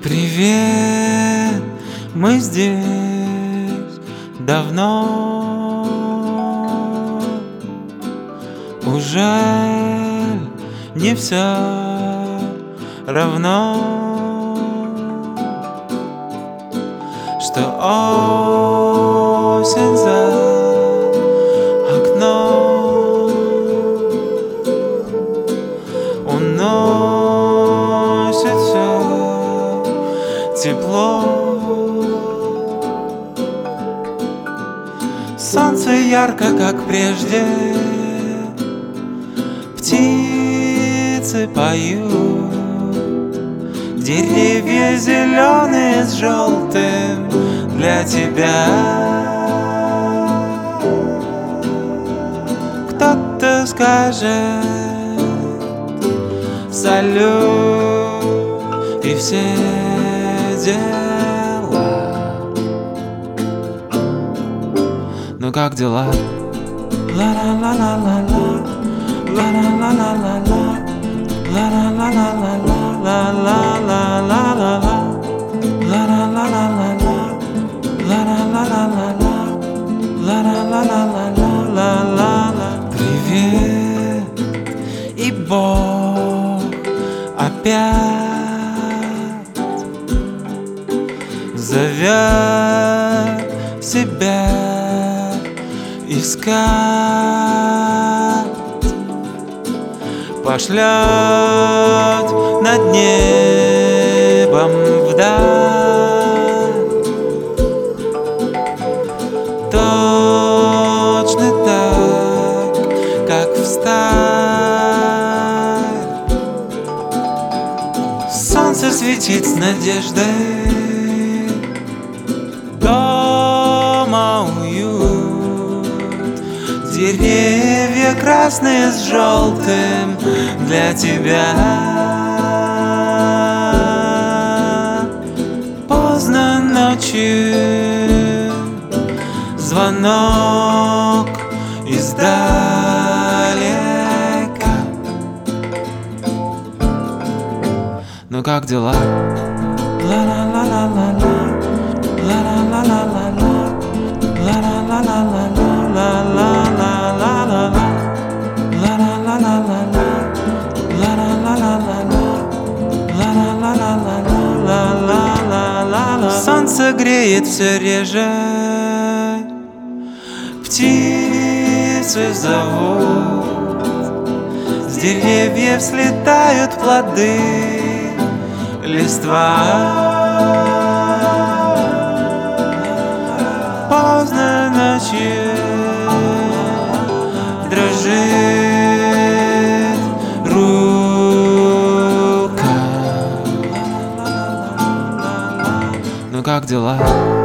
Привет, мы здесь давно. Уже не все равно, что осень за окном уносит все тепло. Солнце ярко, как прежде, птицы поют, деревья зеленые с желтым для тебя. Кто-то скажет салют и все дела. Ну как дела? Ла-ла-ла-ла-ла-ла, ла-ла-ла-ла-ла-ла, ла-ла-ла-ла-ла-ла-ла-ла-ла-ла, ла-ла-ла-ла-ла-ла, ла-ла-ла-ла-ла-ла, ла-ла-ла-ла-ла-ла-ла. Привет, и Бог опять зовет себя искать, пошлет над небом вдаль, точно так, как встать. Солнце светит с надеждой, дома уют, деревья красные с желтым для тебя. Поздно ночью звонок издалека. Ну как дела? Ла-ла-ла-ла-ла-ла, ла-ла-ла-ла-ла-ла, ла-ла-ла-ла-ла-ла-ла-ла-ла-ла, ла-ла-ла-ла-ла-ла, ла-ла-ла-ла-ла-ла, ла-ла-ла-ла-ла-ла-ла-ла. Солнце греет все реже, птицы зовут, с деревьев слетают плоды, листва. Поздно ночью дрожит рука. Ну как дела?